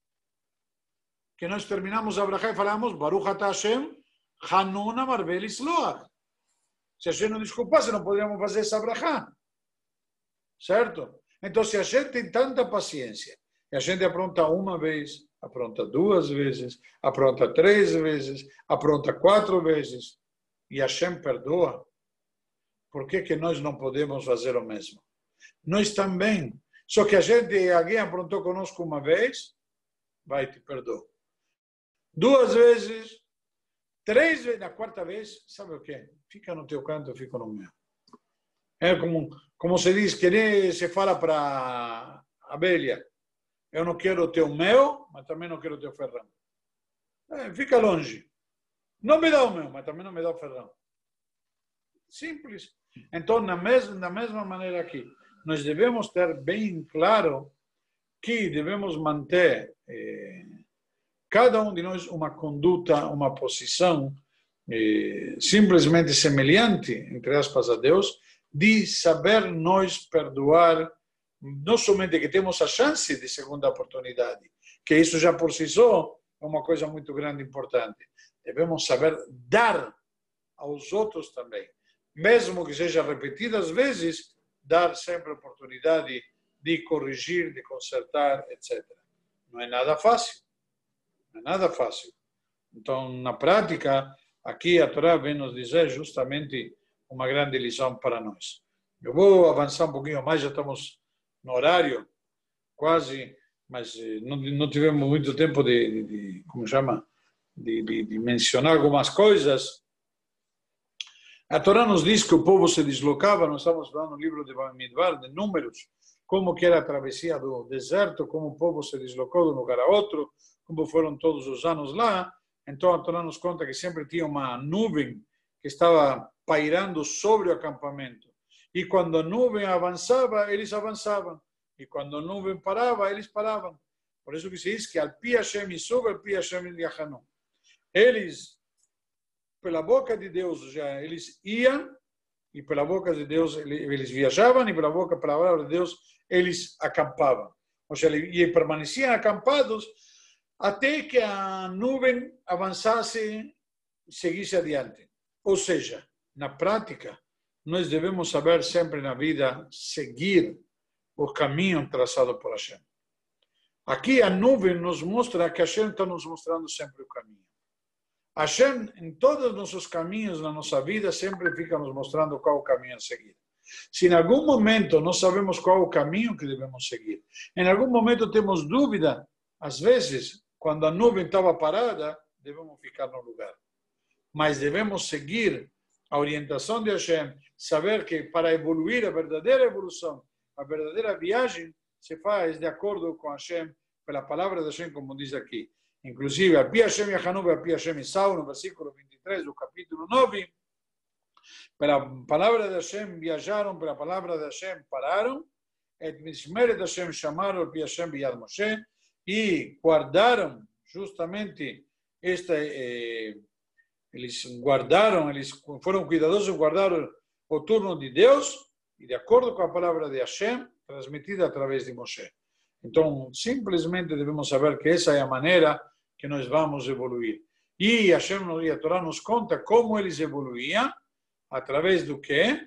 Que nós terminamos a brachá e falamos Baruch atah Hashem, Hanun Amarvel Isloach. Se Hashem não desculpasse, não poderíamos fazer essa brachá. Certo? Então, se a gente tem tanta paciência, e a gente apronta uma vez, apronta duas vezes, apronta três vezes, apronta quatro vezes, e Hashem perdoa, por que que nós não podemos fazer o mesmo? Nós também. Só que a gente, alguém aprontou conosco uma vez, vai te perdoar. Duas vezes, três vezes, na quarta vez, sabe o quê? Fica no teu canto, eu fico no meu. É como, como se diz, que nem se fala para a abelha. Eu não quero o teu mel, mas também não quero o teu ferrão. É, fica longe. Não me dá o meu, mas também não me dá o ferrão. Simples. Então, na mesma, da mesma maneira aqui, nós devemos ter bem claro que devemos manter, eh, cada um de nós, uma conduta, uma posição eh, simplesmente semelhante, entre aspas, a Deus, de saber nós perdoar, não somente que temos a chance de segunda oportunidade, que isso já por si só é uma coisa muito grande e importante. Devemos saber dar aos outros também. Mesmo que seja repetidas vezes, dar sempre a oportunidade de corrigir, de consertar, etcétera. Não é nada fácil. Não é nada fácil. Então, na prática, aqui a Torá vem nos dizer justamente uma grande lição para nós. Eu vou avançar um pouquinho mais, já estamos no horário, quase, mas não, não tivemos muito tempo de, de, de como chama, de, de, de mencionar algumas coisas. A Torá nos diz que o povo se deslocava, nós estamos falando no livro de Bamidbar, de Números, como que era a travessia do deserto, como o povo se deslocou de um lugar a outro, como foram todos os anos lá. Então a Torá nos conta que sempre tinha uma nuvem que estava pairando sobre o acampamento. E quando a nuvem avançava, eles avançavam. E quando a nuvem parava, eles paravam. Por isso que se diz que al pi Hashem Yisub, al pi Hashem Yachanu. Eles, pela boca de Deus, já eles iam, e pela boca de Deus eles viajavam, e pela boca, pela palavra de Deus, eles acampavam. Ou seja, e permaneciam acampados até que a nuvem avançasse e seguisse adiante. Ou seja, na prática, nós devemos saber sempre na vida seguir o caminho traçado por Hashem. Aqui a nuvem nos mostra que Hashem está nos mostrando sempre o caminho. Hashem, em todos os nossos caminhos na nossa vida, sempre fica nos mostrando qual o caminho a seguir. Se em algum momento não sabemos qual o caminho que devemos seguir, em algum momento temos dúvida, às vezes, quando a nuvem estava parada, devemos ficar no lugar. Mas devemos seguir a orientação de Hashem, saber que para evoluir, a verdadeira evolução, a verdadeira viagem, se faz de acordo com Hashem, pela palavra de Hashem, como diz aqui. Inclusive, a Pi Hashem Yachanu, a Pi Hashem Isau, no versículo vinte e três do capítulo nove, pela palavra de Hashem viajaram, pela palavra de Hashem pararam, et Mishmeret Hashem chamaram, a Pi Hashem Biyad Moshe, e guardaram justamente esta... Eh, eles guardaram, eles foram cuidadosos em guardar o turno de Deus, e de acordo com a palavra de Hashem, transmitida através de Moshe. Então, simplesmente devemos saber que essa é a maneira que nós vamos evoluir. E Hashem e a Torá nos conta como eles evoluíam, através do quê?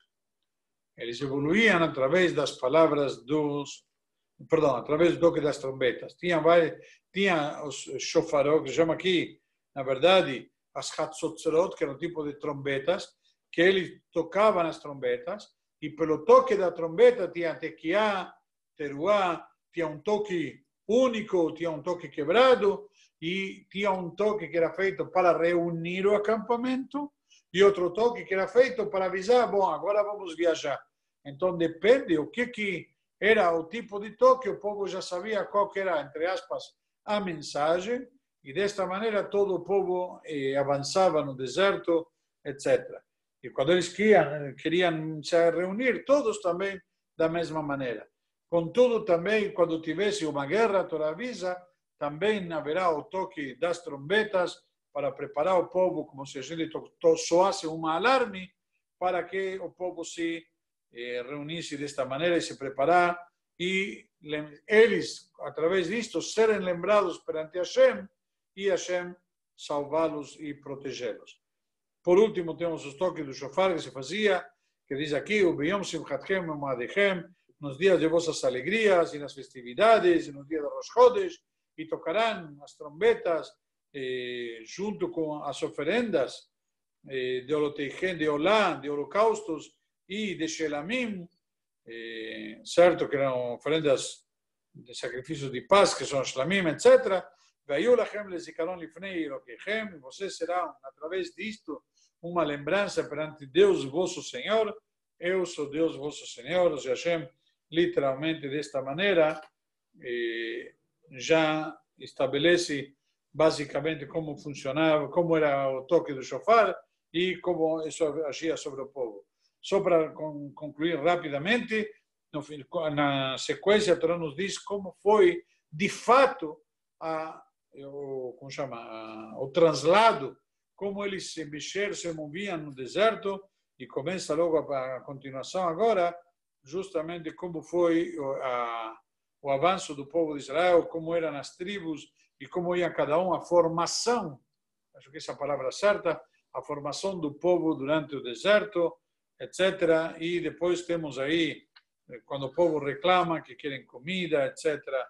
Eles evoluíam através das palavras dos... Perdão, através do toque das trombetas. Tinha, tinha os shofarot, que se chama aqui, na verdade, as hatzotzerot, que eram um tipo de trombetas, que ele tocava nas trombetas, e pelo toque da trombeta tinha tequiá, teruá, tinha um toque único, tinha um toque quebrado, e tinha um toque que era feito para reunir o acampamento, e outro toque que era feito para avisar, bom, agora vamos viajar. Então depende o que, que era o tipo de toque, o povo já sabia qual que era, entre aspas, a mensagem, e desta maneira todo o povo eh, avançava no deserto, etcétera. E quando eles queriam, queriam se reunir, todos também da mesma maneira. Contudo, também, quando tivesse uma guerra, a Torá avisa, também haverá o toque das trombetas para preparar o povo, como se a gente soasse um alarme, para que o povo se eh, reunir-se desta maneira e se preparar, e eles, através disto, serem lembrados perante Hashem, e Hashem salvá-los e protegê-los. Por último, temos os toques do shofar que se fazia, que diz aqui, o Beyom Simchatchem Moadechem, nos dias de vossas alegrias e nas festividades, e nos dias de Rosh Chodesh, e tocarão as trombetas eh, junto com as oferendas eh, de Oloteichen, de Olá, de holocaustos e de Shelamim, eh, certo que eram oferendas de sacrifícios de paz, que são Shelamim, etcétera. Veio lachem lezikaron lifnei Elokeichem, vocês serão, através disto, uma lembrança perante Deus, vosso Senhor. Eu sou Deus, vosso Senhor. O Hashem, literalmente, desta maneira, eh, já estabelece basicamente como funcionava, como era o toque do shofar e como isso agia sobre o povo. Só para concluir rapidamente, no, na sequência, a Torá nos diz como foi, de fato, a, o, como chama, a, o translado, como eles se mexeram, se moviam no deserto, e começa logo a, a continuação agora, justamente como foi a, o avanço do povo de Israel, como eram as tribos e como ia cada um, a formação, acho que essa é a palavra certa, a formação do povo durante o deserto, etcétera. E depois temos aí, quando o povo reclama que querem comida, etcétera.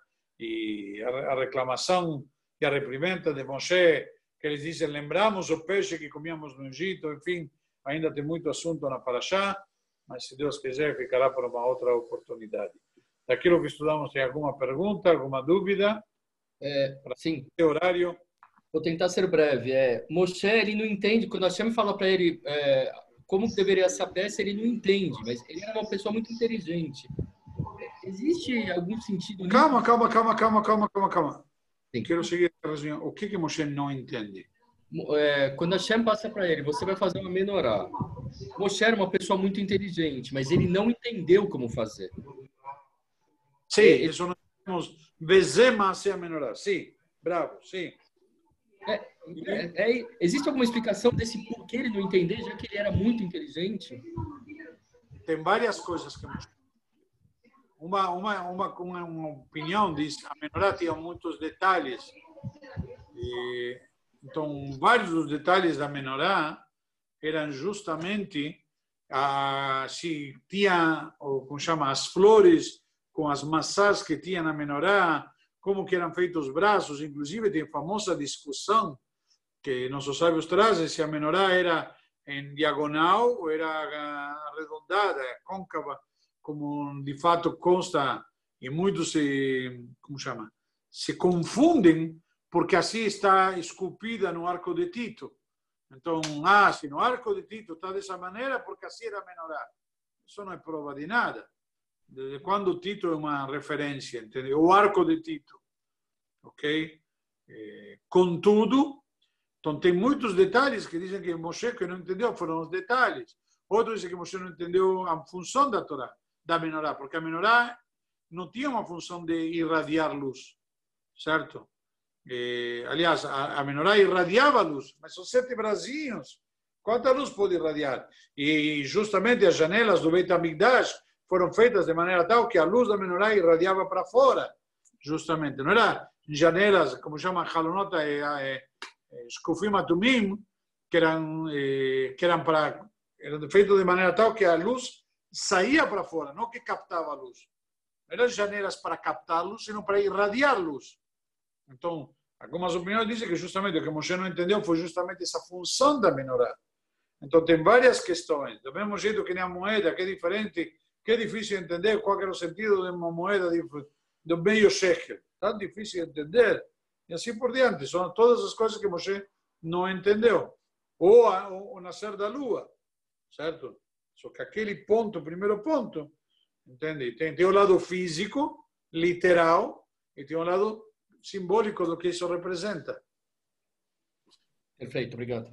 E a, a reclamação e a reprimenda de Moshe, que eles dizem, lembramos o peixe que comíamos no Egito, enfim, ainda tem muito assunto na Parashá, mas se Deus quiser, ficará para uma outra oportunidade. Daquilo que estudamos, tem alguma pergunta, alguma dúvida? É, sim. Que horário? Vou tentar ser breve. É, Moshe, ele não entende, quando Hashem fala para ele é, como deveria ser a peça, ele não entende, mas ele era uma pessoa muito inteligente. Existe algum sentido... Calma, calma, calma, calma, calma, calma, calma. Sim. Quero seguir a razão. O que que Moshe não entende? É, quando Hashem passa para ele, você vai fazer uma menorá. Moshe era uma pessoa muito inteligente, mas ele não entendeu como fazer. Sim, é, isso nós temos... Vezema se a menorá. Sim, bravo, sim. É, é, é, existe alguma explicação desse porquê ele não entender, já que ele era muito inteligente? Tem várias coisas que uma uma uma uma, uma opinião diz a menorá tinha muitos detalhes e, então vários dos detalhes da menorá eram justamente a se tinha ou como chama as flores com as maçãs que tinha na menorá, como que eram feitos os braços, inclusive tem famosa discussão que nossos sábios trazem se a menorá era em diagonal ou era arredondada, côncava, como de fato consta, e muitos se, como chama, se confundem porque assim está esculpida no arco de Tito. Então, ah, se no arco de Tito está dessa maneira, porque assim era a menorá. Isso não é prova de nada. Desde quando Tito é uma referência, entendeu? O arco de Tito, ok? Eh, contudo, então tem muitos detalhes que dizem que Moshe que não entendeu foram os detalhes. Outros dizem que Moshe não entendeu a função da Torá, da menorá, porque a menorá não tinha uma função de irradiar luz, certo? Eh, aliás, a, a menorá irradiava luz, mas são sete bracinhos. Quanta luz pode irradiar? E justamente as janelas do Beit HaMikdash foram feitas de maneira tal que a luz da menorá irradiava para fora, justamente. Não era janelas, como chama, halonota e skufim atumim, que eram que eram para eram feitos de maneira tal que a luz saía para fora, não que captava a luz. Não eram janelas para captar luz, senão para irradiar luz. Então, algumas opiniões dizem que justamente o que Moshe não entendeu foi justamente essa função da menorá. Então, tem várias questões. Do mesmo jeito que nem a moeda, que é diferente, que é difícil entender qual era o sentido de uma moeda do meio shekel. Tão difícil de entender. E assim por diante. São todas as coisas que Moshe não entendeu. Ou a, o, o nascer da lua. Certo? Só que aquele ponto, o primeiro ponto, entende? Tem, tem o lado físico, literal, e tem o lado simbólico do que isso representa. Perfeito, obrigado.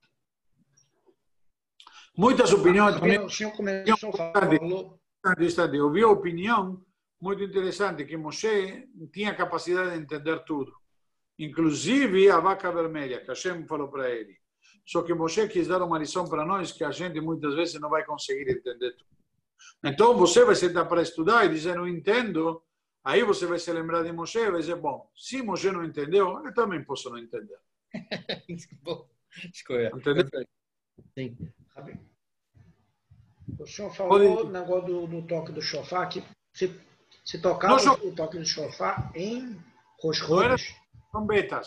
Muitas opiniões. O senhor começou falando... Eu vi a opinião muito interessante, que Moshe tinha capacidade de entender tudo. Inclusive a vaca vermelha, que Hashem falou para ele. Só que Moshe quis dar uma lição para nós que a gente muitas vezes não vai conseguir entender tudo. Então você vai sentar para estudar e dizer não entendo, aí você vai se lembrar de Moshe e vai dizer, bom, se Moshe não entendeu, eu também posso não entender. Bom, escolha. Entendeu? Sim. O senhor falou no negócio do, do toque do shofar, que se, se tocava Não, o toque do shofar em Rosh Não era Chodesh. trombetas.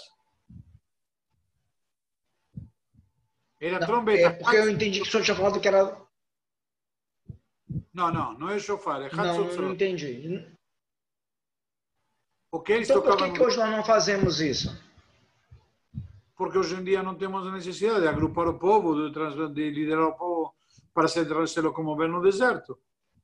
Era Não, trombeta. é porque eu entendi que o senhor tinha falado que era... Não, não, não é shofar, é Não, não Hatzotzot. entendi. Porque eles Então por tocavam que, que no... hoje nós não fazemos isso? Porque hoje em dia não temos a necessidade de agrupar o povo, de, trans... de liderar o povo para se transferi como bem no deserto.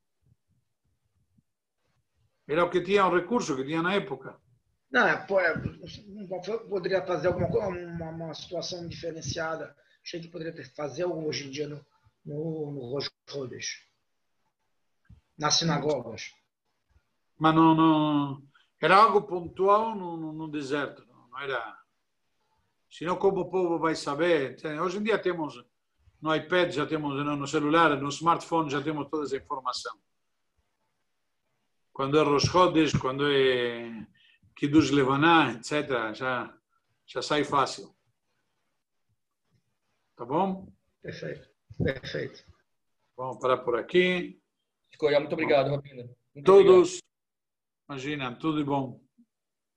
Era o que tinha, o recurso que tinha na época. Não, é, pô, é, poderia fazer alguma coisa, uma, uma situação diferenciada. Achei que poderia ter, fazer algo hoje em dia no, no, no Rosh Chodesh, nas sinagogas. Mas não, não, era algo pontual no, no, no deserto, não, não era. Senão como o povo vai saber? Hoje em dia temos no iPad, já temos no celular, no smartphone já temos toda essa informação. Quando é Rosh Chodesh, quando é Kiddush Levaná, etcétera, já, já sai fácil. Tá bom? Perfeito, perfeito. Vamos parar por aqui. Escolha, muito obrigado, Rabino. Muito Todos, obrigado. imagina, tudo de bom.